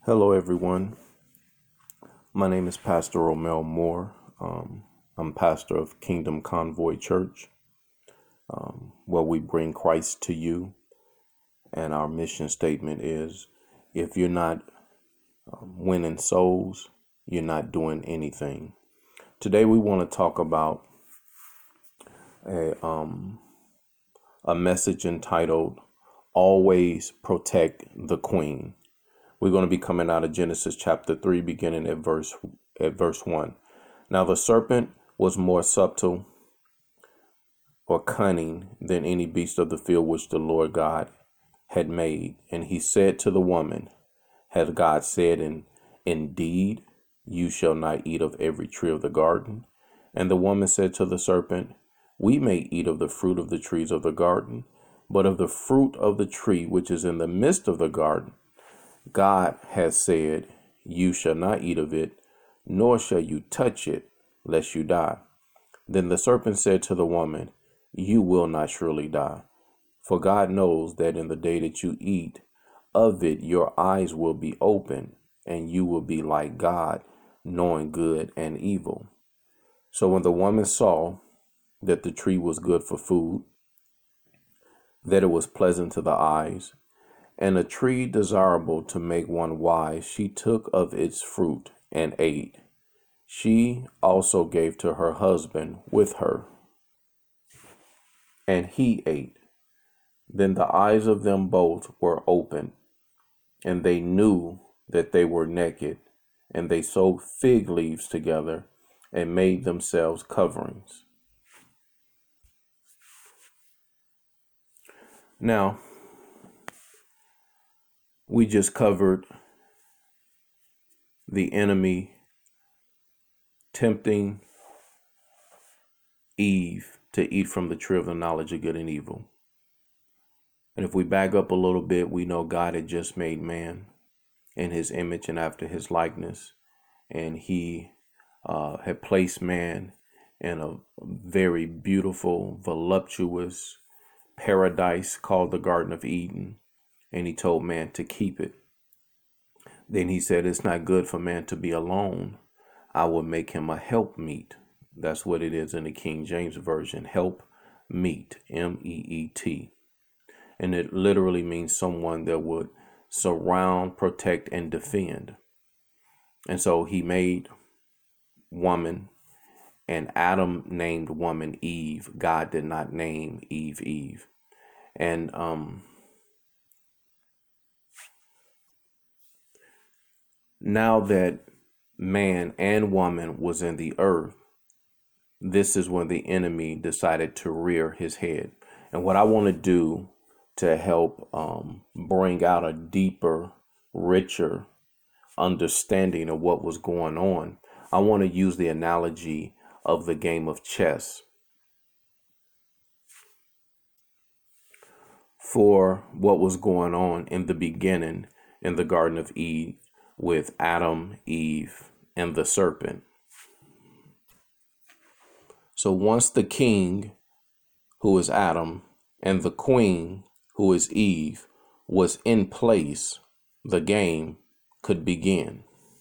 Hello, everyone. My name is Pastor Romel Moore. I'm pastor of Kingdom Convoy Church, where we bring Christ to you. And our mission statement is, if you're not winning souls, you're not doing anything. Today, we want to talk about a message entitled, Always Protect the Queen. We're going to be coming out of Genesis chapter 3, beginning at verse 1. Now the serpent was more subtle or cunning than any beast of the field which the Lord God had made. And he said to the woman, has God said, indeed, you shall not eat of every tree of the garden? And the woman said to the serpent, we may eat of the fruit of the trees of the garden, but of the fruit of the tree which is in the midst of the garden, God has said, you shall not eat of it, nor shall you touch it, lest you die. Then the serpent said to the woman, you will not surely die. For God knows that in the day that you eat of it, your eyes will be open, and you will be like God, knowing good and evil. So when the woman saw that the tree was good for food, that it was pleasant to the eyes, and a tree desirable to make one wise, she took of its fruit and ate. She also gave to her husband with her, and he ate. Then the eyes of them both were opened, and they knew that they were naked, and they sewed fig leaves together and made themselves coverings. Now, we just covered the enemy tempting Eve to eat from the tree of the knowledge of good and evil. And if we back up a little bit, we know God had just made man in his image and after his likeness. And he had placed man in a very beautiful, voluptuous paradise called the Garden of Eden. And he told man to keep it. Then he said, it's not good for man to be alone. I will make him a helpmeet. That's what it is in the King James Version. Help meet, M-E-E-T. And it literally means someone that would surround, protect, and defend. And so he made woman, and Adam named woman Eve. God did not name Eve. And now that man and woman was in the earth, this is when the enemy decided to rear his head. And what I want to do to help bring out a deeper, richer understanding of what was going on, I want to use the analogy of the game of chess for what was going on in the beginning in the Garden of Eden with Adam, Eve, and the serpent. So once the king, who is Adam, and the queen, who is Eve, was in place, the game could begin.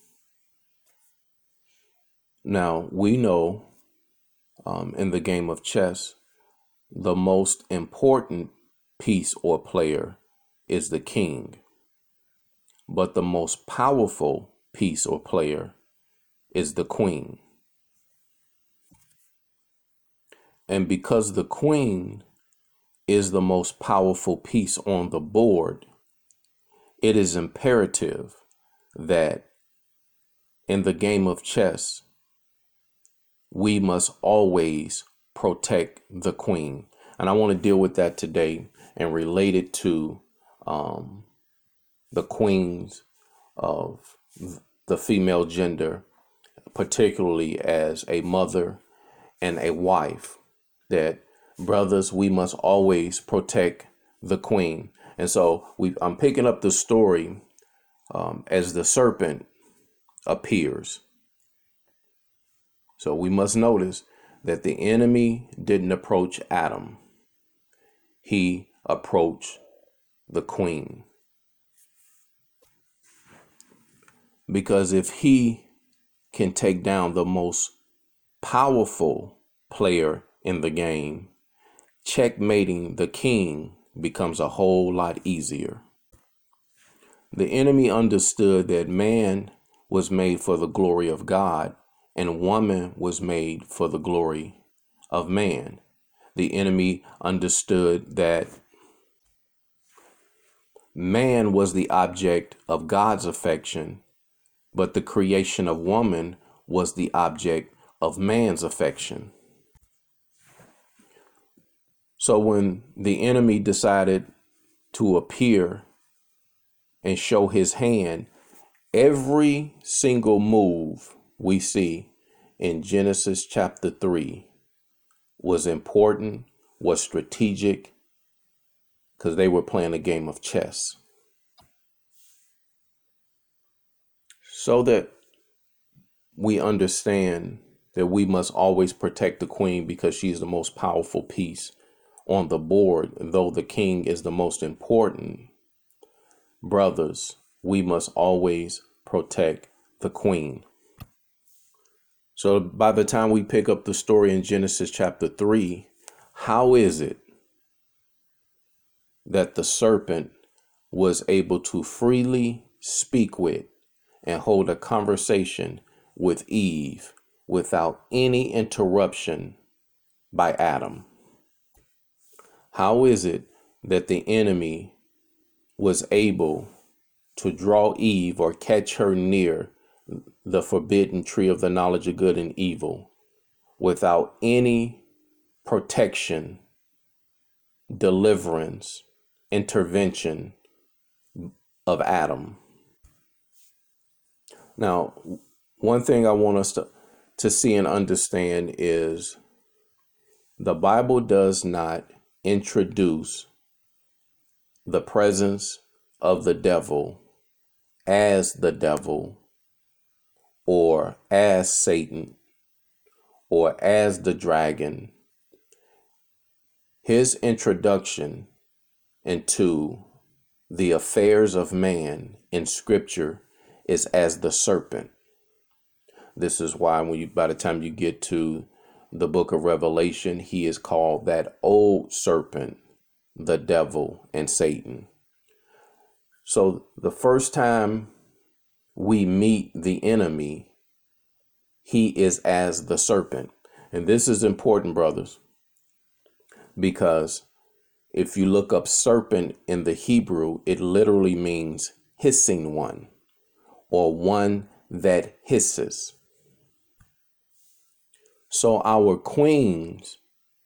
Now, we know in the game of chess, the most important piece or player is the king, but the most powerful piece or player is the queen. And because the queen is the most powerful piece on the board, it is imperative that in the game of chess, we must always protect the queen. And I want to deal with that today and relate it to the queens of the female gender, particularly as a mother and a wife, that brothers, we must always protect the queen. And so I'm picking up the story as the serpent appears. So we must notice that the enemy didn't approach Adam. He approached the queen. Because if he can take down the most powerful player in the game, checkmating the king becomes a whole lot easier. The enemy understood that man was made for the glory of God and woman was made for the glory of man. The enemy understood that man was the object of God's affection, but the creation of woman was the object of man's affection. So when the enemy decided to appear and show his hand, every single move we see in Genesis chapter 3 was important, was strategic, because they were playing a game of chess. So that we understand that we must always protect the queen because she's the most powerful piece on the board, though the king is the most important. Brothers, we must always protect the queen. So by the time we pick up the story in Genesis chapter 3, how is it that the serpent was able to freely speak with and hold a conversation with Eve without any interruption by Adam? How is it that the enemy was able to draw Eve or catch her near the forbidden tree of the knowledge of good and evil without any protection, deliverance, intervention of Adam? Now, one thing I want us to see and understand is the Bible does not introduce the presence of the devil as the devil or as Satan or as the dragon. His introduction into the affairs of man in Scripture is as the serpent. This is why by the time you get to the book of Revelation, he is called that old serpent, the devil and Satan. So the first time we meet the enemy, he is as the serpent. And this is important, brothers, because if you look up serpent in the Hebrew, it literally means hissing one or one that hisses. So our queens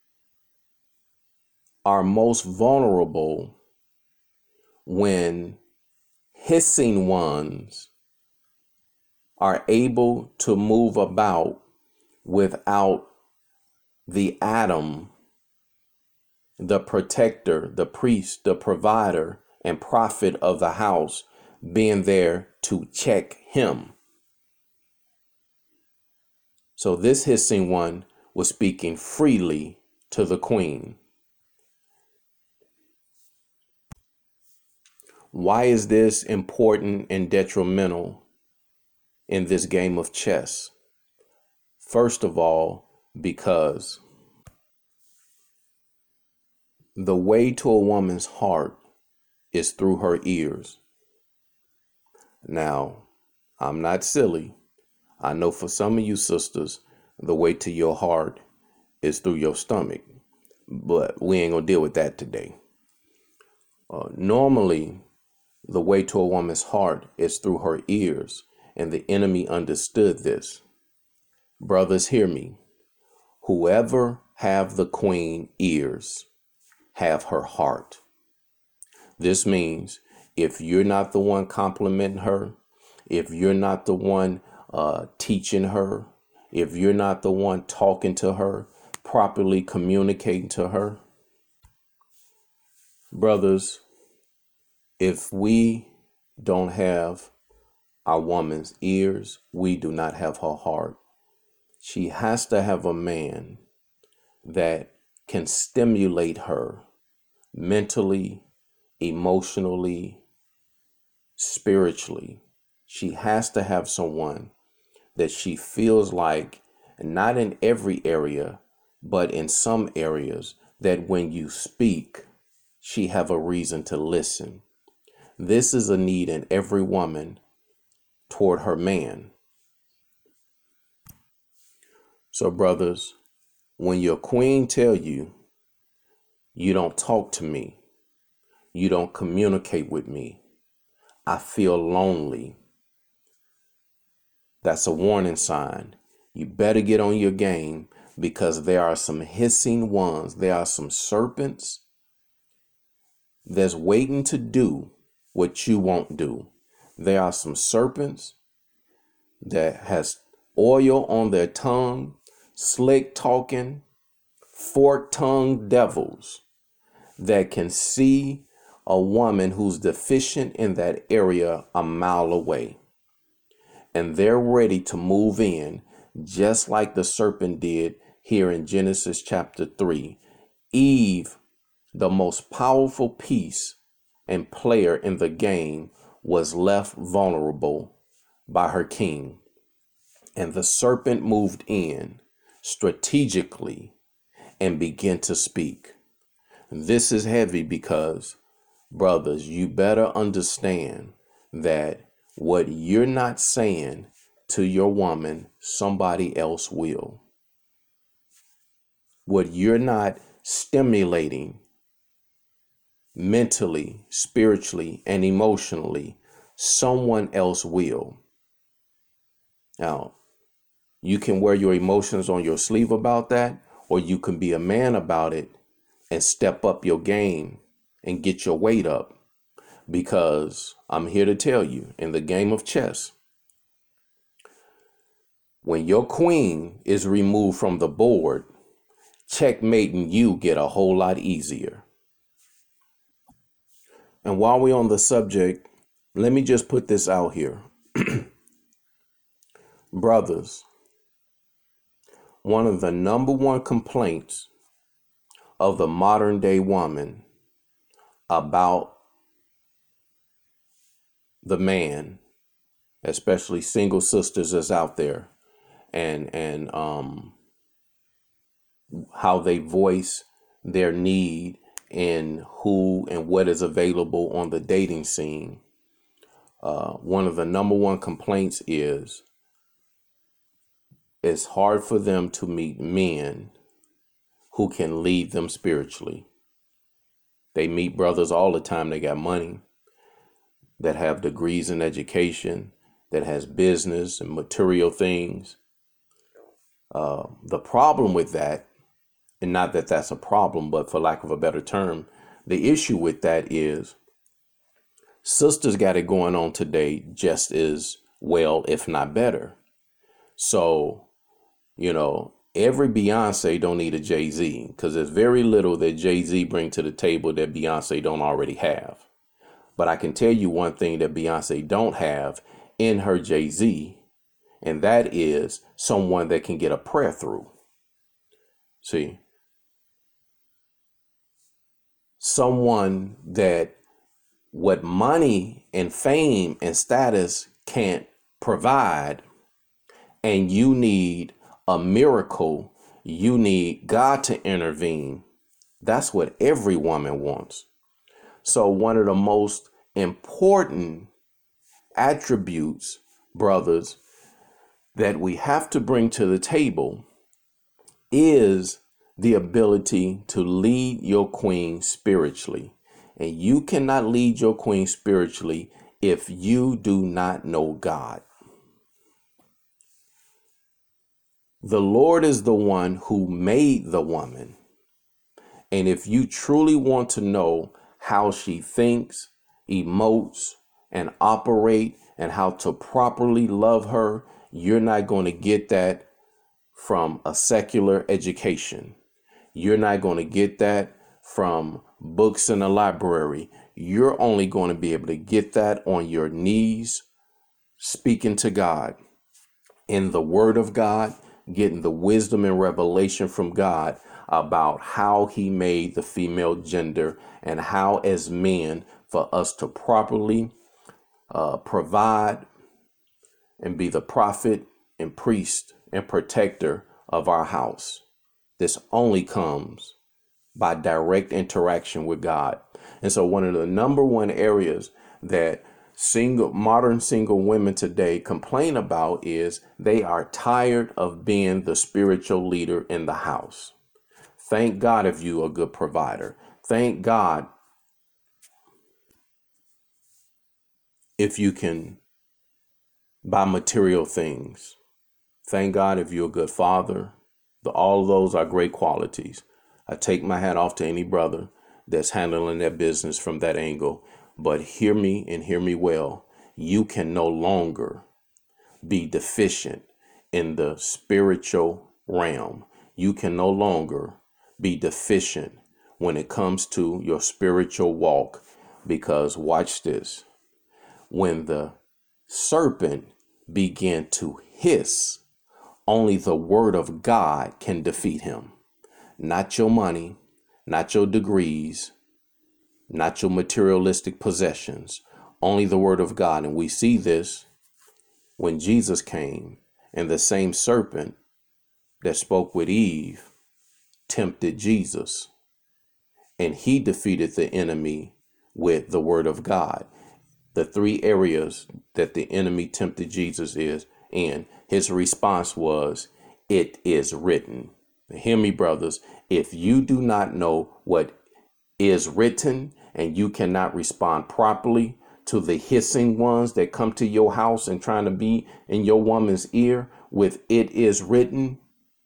are most vulnerable when hissing ones are able to move about without the Adam, the protector, the priest, the provider, and prophet of the house being there to check him. So this hissing one was speaking freely to the queen. Why is this important and detrimental in this game of chess? First of all, because the way to a woman's heart is through her ears. Now, I'm not silly. I know for some of you sisters, the way to your heart is through your stomach, but we ain't gonna deal with that today. Normally, the way to a woman's heart is through her ears, and the enemy understood this. Brothers, hear me. Whoever have the queen ears, have her heart. This means if you're not the one complimenting her, if you're not the one teaching her, if you're not the one talking to her, properly communicating to her, brothers, if we don't have our woman's ears, we do not have her heart. She has to have a man that can stimulate her mentally, emotionally, spiritually. She has to have someone that she feels like, not in every area, but in some areas, that when you speak, she have a reason to listen. This is a need in every woman toward her man. So brothers, when your queen tell you, you don't talk to me, you don't communicate with me, I feel lonely, that's a warning sign. You better get on your game, because there are some hissing ones. There are some serpents that's waiting to do what you won't do. There are some serpents that has oil on their tongue, slick talking, fork-tongued devils that can see a woman who's deficient in that area a mile away. And they're ready to move in, just like the serpent did here in Genesis chapter 3. Eve, the most powerful piece and player in the game, was left vulnerable by her king. And the serpent moved in strategically and began to speak. This is heavy because, brothers, you better understand that what you're not saying to your woman, somebody else will. What you're not stimulating mentally, spiritually, and emotionally, someone else will. Now, you can wear your emotions on your sleeve about that, or you can be a man about it and step up your game and get your weight up. Because I'm here to tell you, in the game of chess, when your queen is removed from the board, checkmating you get a whole lot easier. And while we're on the subject, let me just put this out here. Brothers, one of the number one complaints of the modern day woman about the man, especially single sisters that's out there, and how they voice their need in who and what is available on the dating scene. One of the number one complaints is it's hard for them to meet men who can lead them spiritually. They meet brothers all the time. They got money, that have degrees in education, that has business and material things. The problem with that, and not that that's a problem, but for lack of a better term, the issue with that is sisters got it going on today just as well, if not better. So, every Beyonce don't need a Jay-Z, because there's very little that Jay-Z bring to the table that Beyonce don't already have. But I can tell you one thing that Beyonce don't have in her Jay-Z, and that is someone that can get a prayer through. See, someone that what money and fame and status can't provide, and you need a miracle, you need God to intervene. That's what every woman wants. So one of the most important attributes, brothers, that we have to bring to the table is the ability to lead your queen spiritually. And you cannot lead your queen spiritually if you do not know God. The Lord is the one who made the woman. And if you truly want to know how she thinks, emotes, and operate, and how to properly love her, you're not going to get that from a secular education. You're not going to get that from books in a library. You're only going to be able to get that on your knees, speaking to God, in the Word of God, getting the wisdom and revelation from God about how He made the female gender, and how as men for us to properly provide and be the prophet and priest and protector of our house. This only comes by direct interaction with God. And so one of the number one areas that modern single women today complain about is they are tired of being the spiritual leader in the house. Thank God if you are a good provider. Thank God if you can buy material things. Thank God if you're a good father. All of those are great qualities. I take my hat off to any brother that's handling their business from that angle. But hear me and hear me well. You can no longer be deficient in the spiritual realm. You can no longer be deficient when it comes to your spiritual walk, because watch this. When the serpent began to hiss, only the word of God can defeat him. Not your money, not your degrees, not your materialistic possessions, only the word of God. And we see this when Jesus came, and the same serpent that spoke with Eve tempted Jesus, and he defeated the enemy with the word of God. The three areas that the enemy tempted Jesus is in, his response was, "It is written." Hear me, brothers. If you do not know what is written and you cannot respond properly to the hissing ones that come to your house and trying to be in your woman's ear with "it is written,"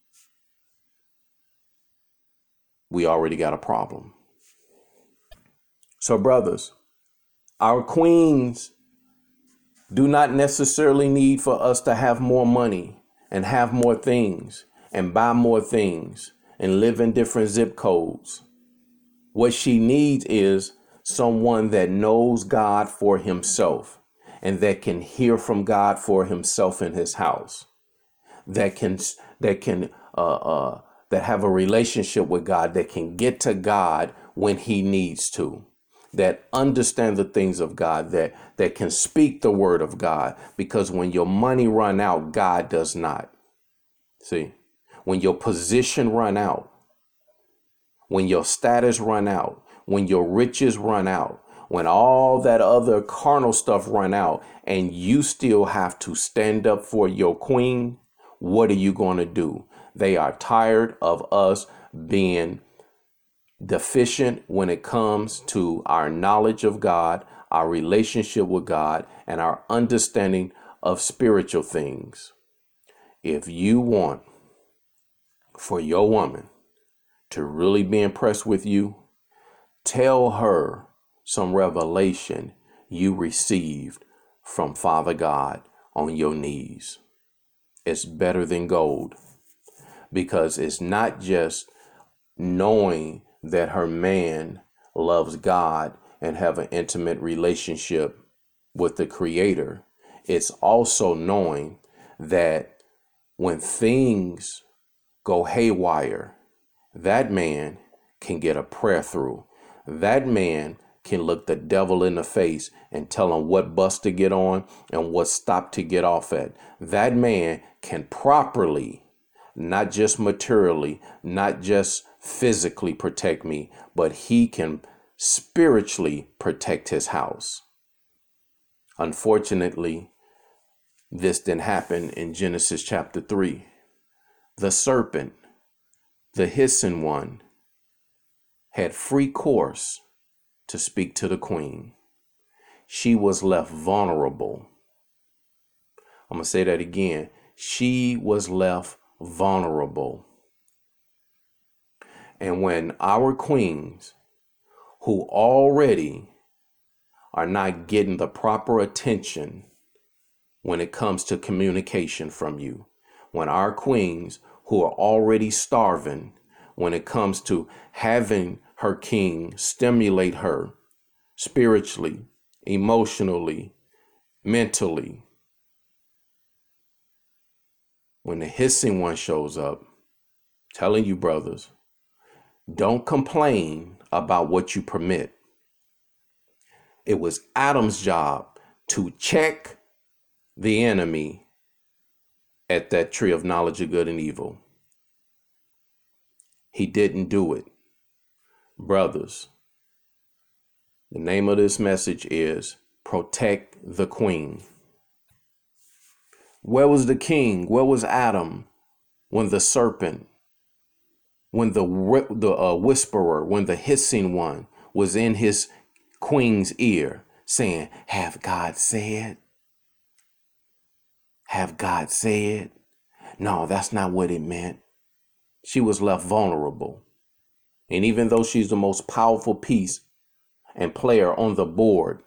we already got a problem. So, brothers, our queens do not necessarily need for us to have more money and have more things and buy more things and live in different zip codes. What she needs is someone that knows God for himself and that can hear from God for himself in his house, that have a relationship with God, that can get to God when he needs to, that understand the things of God, that can speak the word of God. Because when your money run out, God does not. See, when your position run out, when your status run out, when your riches run out, when all that other carnal stuff run out, and you still have to stand up for your queen, what are you going to do? They are tired of us being deficient when it comes to our knowledge of God, our relationship with God, and our understanding of spiritual things. If you want for your woman to really be impressed with you, tell her some revelation you received from Father God on your knees. It's better than gold, because it's not just knowing that her man loves God and have an intimate relationship with the Creator. It's also knowing that when things go haywire, that man can get a prayer through. That man can look the devil in the face and tell him what bus to get on and what stop to get off at. That man can properly, not just materially, not just physically protect me, but he can spiritually protect his house. Unfortunately, this didn't happen in Genesis chapter 3. The serpent, the hissing one, had free course to speak to the queen. She was left vulnerable. I'm going to say that again. She was left vulnerable. And when our queens, who already are not getting the proper attention when it comes to communication from you, when our queens, who are already starving when it comes to having her king stimulate her spiritually, emotionally, mentally, when the hissing one shows up, telling you, brothers, don't complain about what you permit. It was Adam's job to check the enemy at that tree of knowledge of good and evil. He didn't do it. Brothers, the name of this message is Protect the Queen. Where was the king? Where was Adam when the serpent, when the whisperer, when the hissing one was in his queen's ear saying, have God said? Have God said? No, that's not what it meant. She was left vulnerable. And even though she's the most powerful piece and player on the board,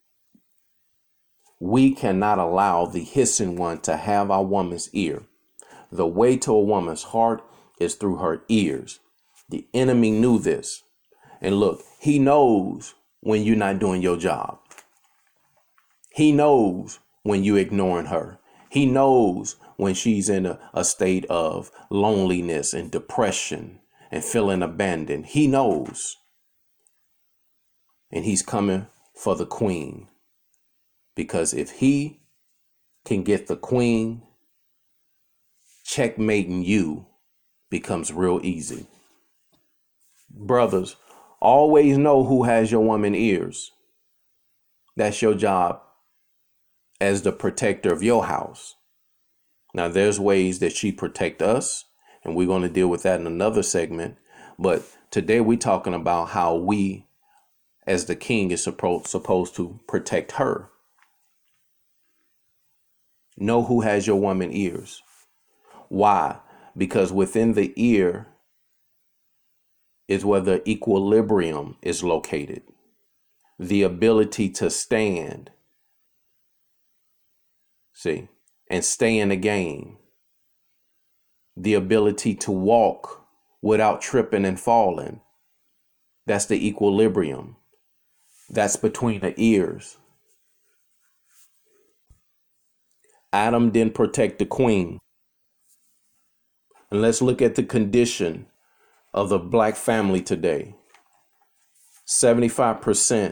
we cannot allow the hissing one to have our woman's ear. The way to a woman's heart is through her ears. The enemy knew this. And look, he knows when you're not doing your job. He knows when you're ignoring her. He knows when she's in a state of loneliness and depression and feeling abandoned. He knows. And he's coming for the queen. Because if he can get the queen, checkmating you becomes real easy. Brothers, always know who has your woman ears. That's your job as the protector of your house. Now, there's ways that she protect us, and we're going to deal with that in another segment. But today we're talking about how we, as the king, is supposed to protect her. Know who has your woman ears. Why? Because within the ear is where the equilibrium is located. The ability to stand. See, and stay in the game. The ability to walk without tripping and falling. That's the equilibrium. That's between the ears. Adam didn't protect the queen. And let's look at the condition of the black family today. 75%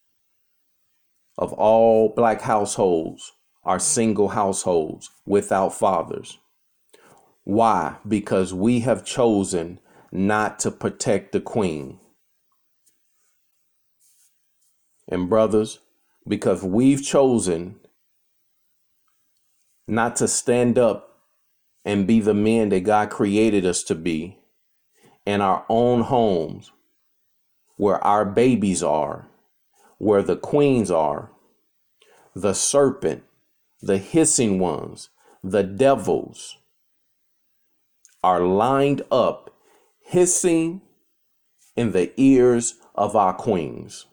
of all black households are single households without fathers. Why? Because we have chosen not to protect the queen. And brothers, because we've chosen not to stand up and be the men that God created us to be in our own homes, where our babies are, where the queens are, the serpent, the hissing ones, the devils are lined up hissing in the ears of our queens.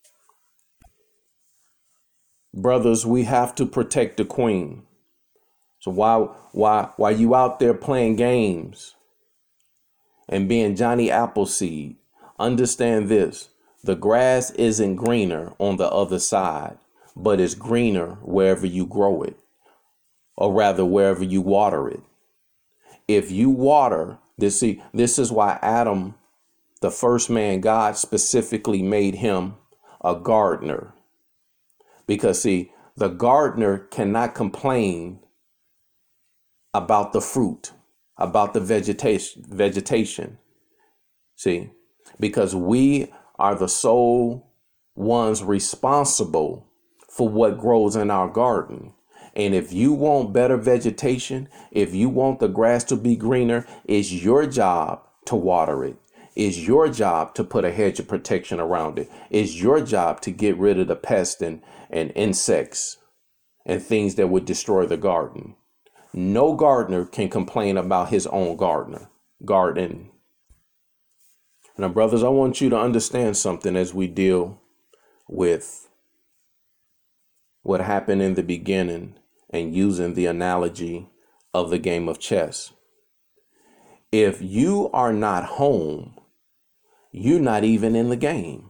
Brothers, we have to protect the queen. So while you out there playing games and being Johnny Appleseed, understand this: the grass isn't greener on the other side, but it's greener wherever you grow it, or rather wherever you water it. If you water this, see, this is why Adam, the first man, God specifically made him a gardener. Because see, the gardener cannot complain about the fruit, about the vegetation. See, because we are the sole ones responsible for what grows in our garden. And if you want better vegetation, if you want the grass to be greener, it's your job to water it. It's your job to put a hedge of protection around it. It's your job to get rid of the pests and insects and things that would destroy the garden. No gardener can complain about his own garden. Now, brothers, I want you to understand something as we deal with what happened in the beginning and using the analogy of the game of chess. If you are not home, you're not even in the game.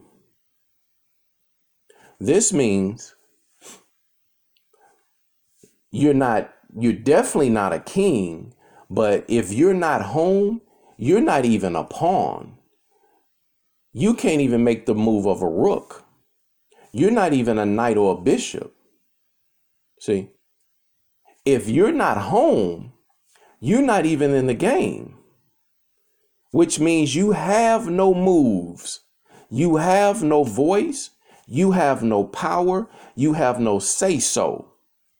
This means you're definitely not a king, but if you're not home, you're not even a pawn. You can't even make the move of a rook. You're not even a knight or a bishop. See, If you're not home, you're not even in the game, which means you have no moves. You have no voice. You have no power. You have no say so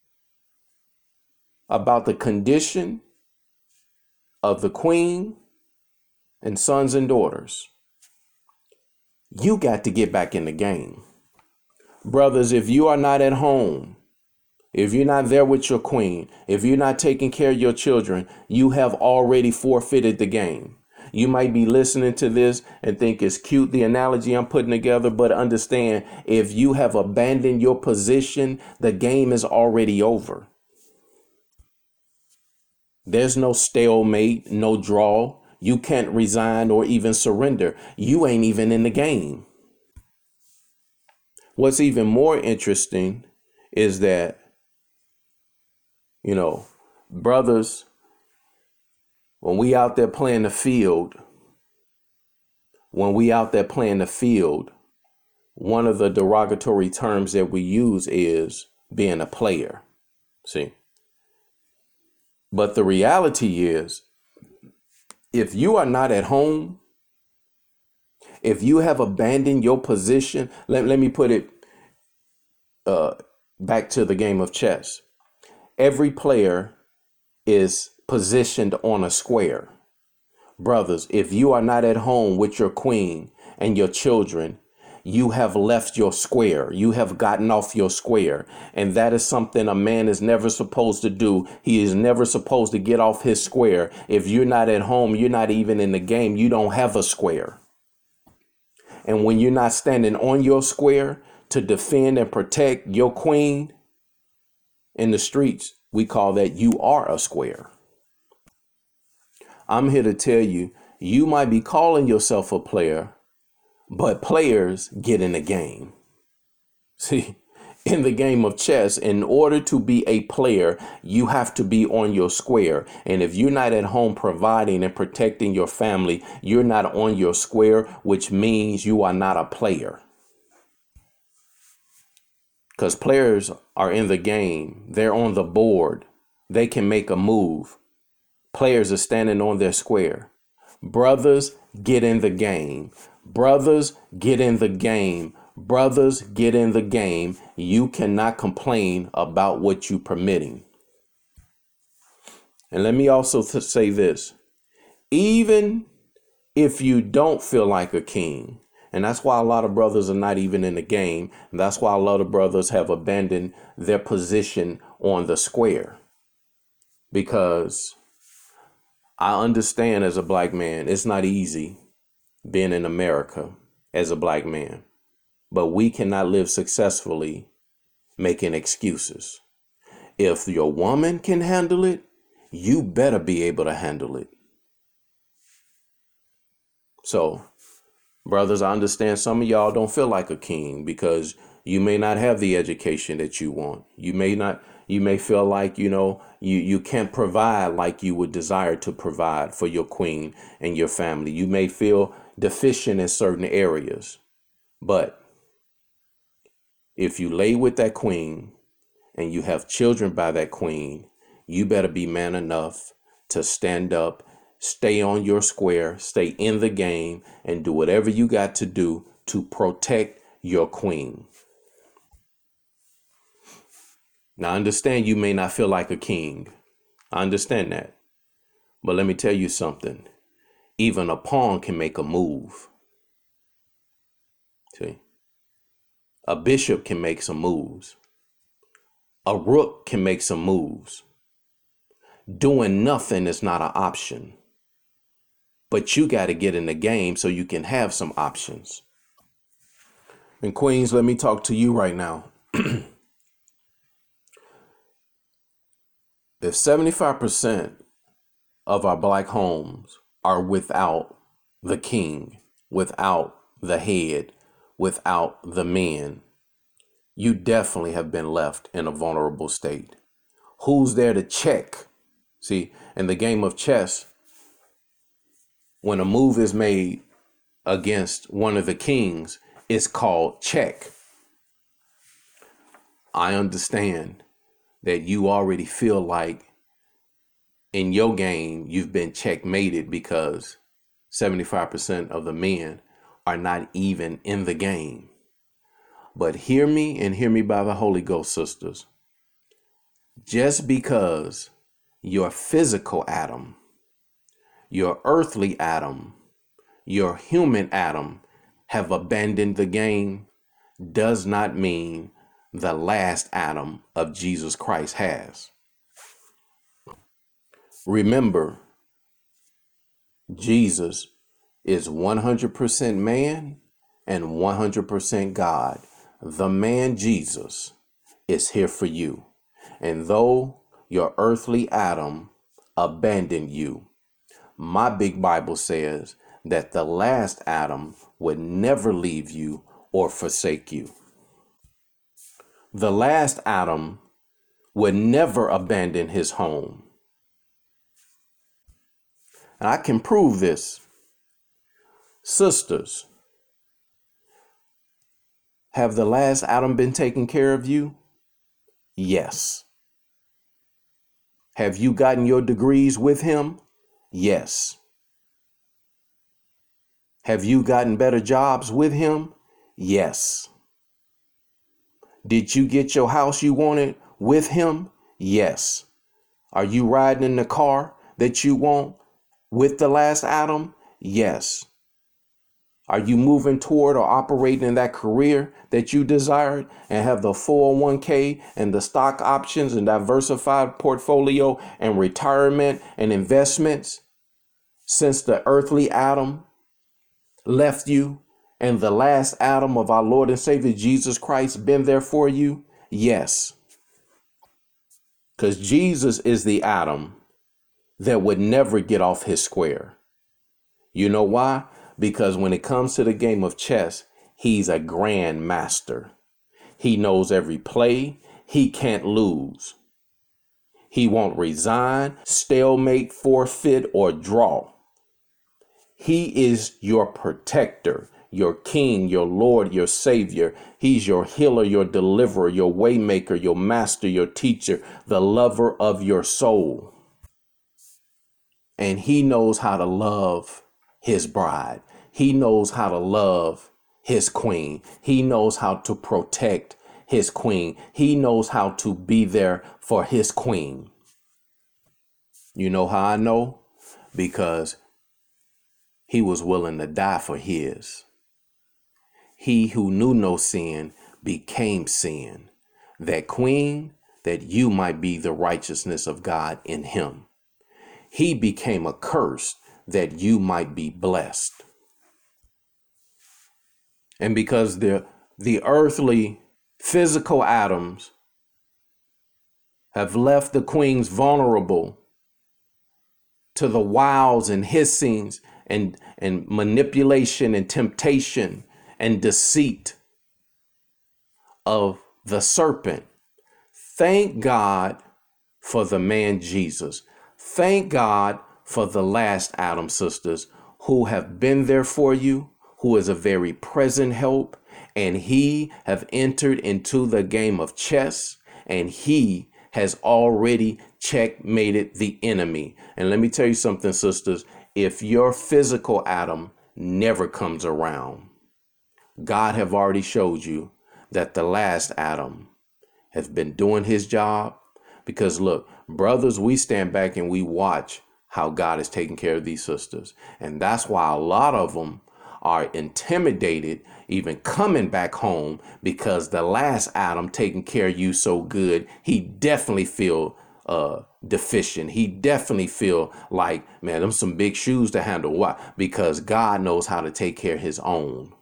about the condition of the queen and sons and daughters. You got to get back in the game. Brothers, if you are not at home, if you're not there with your queen, if you're not taking care of your children, you have already forfeited the game. You might be listening to this and think it's cute, the analogy I'm putting together, but understand, if you have abandoned your position, the game is already over. There's no stalemate, no draw. You can't resign or even surrender. You ain't even in the game. What's even more interesting is that, brothers, when we out there playing the field, one of the derogatory terms that we use is being a player. See? But the reality is, if you are not at home, if you have abandoned your position, let me put it back to the game of chess. Every player is positioned on a square. Brothers, if you are not at home with your queen and your children, you have left your square. You have gotten off your square. And that is something a man is never supposed to do. He is never supposed to get off his square. If you're not at home, you're not even in the game. You don't have a square. And when you're not standing on your square to defend and protect your queen in the streets, we call that you are a square. I'm here to tell you, you might be calling yourself a player, but players get in the game. See, in the game of chess, in order to be a player, you have to be on your square. And if you're not at home providing and protecting your family, you're not on your square, which means you are not a player. Because players are in the game. They're on the board. They can make a move. Players are standing on their square. Brothers, get in the game. Brothers, get in the game. Brothers, get in the game. You cannot complain about what you're permitting. And let me also say this. Even if you don't feel like a king, and that's why a lot of brothers are not even in the game. And that's why a lot of brothers have abandoned their position on the square. Because I understand, as a black man, it's not easy being in America as a black man, but we cannot live successfully making excuses. If your woman can handle it, you better be able to handle it. So, brothers, I understand some of y'all don't feel like a king because you may not have the education that you want. You may feel like, you can't provide like you would desire to provide for your queen and your family. You may feel deficient in certain areas. But if you lay with that queen and you have children by that queen, you better be man enough to stand up, stay on your square, stay in the game, and do whatever you got to do to protect your queen. Now, I understand you may not feel like a king. I understand that. But let me tell you something. Even a pawn can make a move. See? A bishop can make some moves. A rook can make some moves. Doing nothing is not an option. But you got to get in the game so you can have some options. And queens, let me talk to you right now. If 75% of our black homes are without the king, without the head, without the men, you definitely have been left in a vulnerable state. Who's there to check? See, in the game of chess, when a move is made against one of the kings, it's called check. I understand that you already feel like in your game you've been checkmated because 75% of the men are not even in the game. But hear me and hear me by the Holy Ghost, sisters. Just because your physical Adam, your earthly Adam, your human Adam have abandoned the game does not mean the last Adam of Jesus Christ has. Remember, Jesus is 100% man and 100% God. The man Jesus is here for you. And though your earthly Adam abandoned you, my big Bible says that the last Adam would never leave you or forsake you. The last Adam would never abandon his home. And I can prove this. Sisters, have the last Adam been taking care of you? Yes. Have you gotten your degrees with him? Yes. Have you gotten better jobs with him? Yes. Did you get your house you wanted with him? Yes. Are you riding in the car that you want with the last Adam? Yes. Are you moving toward or operating in that career that you desired and have the 401k and the stock options and diversified portfolio and retirement and investments since the earthly Adam left you and the last Adam of our Lord and Savior Jesus Christ been there for you? Yes. Because Jesus is the Adam that would never get off his square. You know why? Because when it comes to the game of chess, he's a grand master. He knows every play. He can't lose. He won't resign, stalemate, forfeit, or draw. He is your protector, your king, your Lord, your savior. He's your healer, your deliverer, your waymaker, your master, your teacher, the lover of your soul. And he knows how to love his bride. He knows how to love his queen. He knows how to protect his queen. He knows how to be there for his queen. You know how I know? Because he was willing to die for his. He who knew no sin became sin. That queen, that you might be the righteousness of God in him. He became a curse that you might be blessed. And because the earthly physical atoms have left the queens vulnerable to the wiles and hissings and manipulation and temptation and deceit of the serpent, thank God for the man Jesus. Thank God for the last Adam, sisters, who have been there for you, who is a very present help, and he have entered into the game of chess, and he has already checkmated the enemy. And let me tell you something, sisters, if your physical Adam never comes around, God have already showed you that the last Adam has been doing his job. Because look, brothers, we stand back and we watch how God is taking care of these sisters. And that's why a lot of them are intimidated even coming back home, because the last Adam taking care of you so good, he definitely feel deficient. He definitely feel like, man, them some big shoes to handle. Why? Because God knows how to take care of his own.